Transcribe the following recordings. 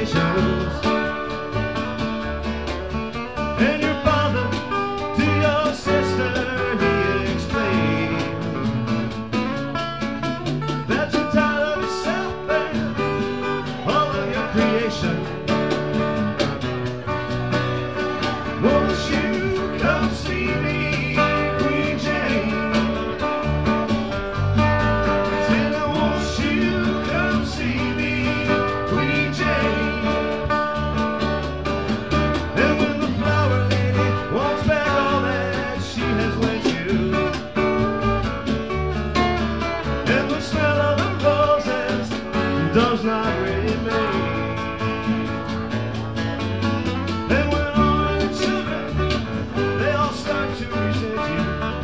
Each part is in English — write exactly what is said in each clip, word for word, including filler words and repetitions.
expectations. And your father to your sister, he explained that you're tired of yourself and all of your creation. Won't you come see me, Queen Jane? Said, won't you come see me, Queen Jane? And when the flower lady wants back all that she has lent you, and the smell of the roses does not remain, and when all your children, they all start to resent you,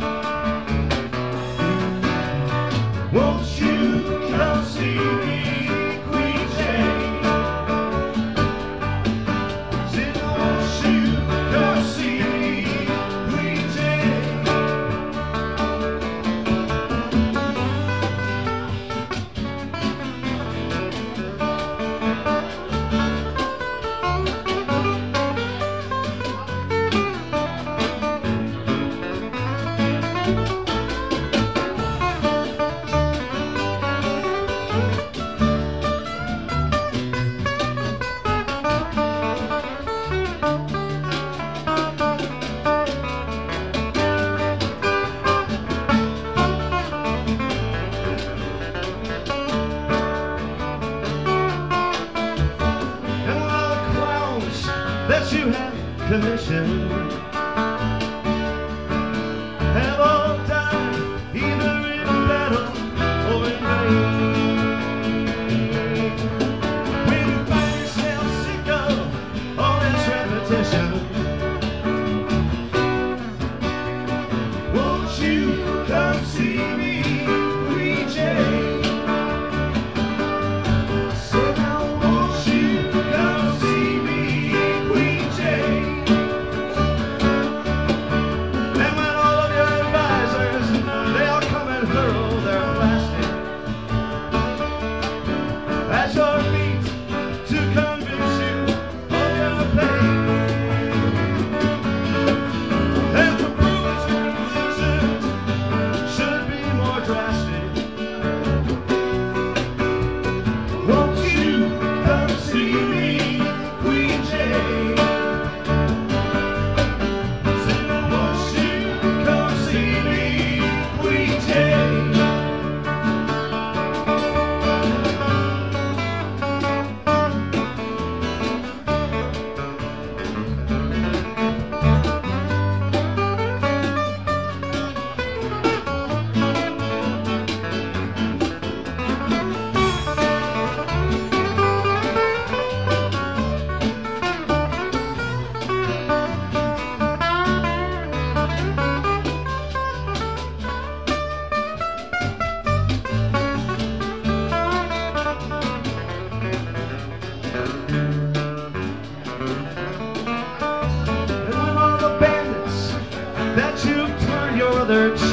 won't you come see me, Queen Jane? Said, won't you come see me, Queen Jane? And all the clowns that you have commissioned have all died either in battle or in vain. When you find yourself sick of all this repetition, won't you come see me, Queen Jane? So now won't you come see me, Queen Jane? And when all of your advisors, they all come and hurl their plastic at your feet to convince you of your pain, and to prove its conclusions should be more drastic, won't you come see me, Queen Jane? Said, won't you come see me, Queen Jane? And when all the bandits that you turn your other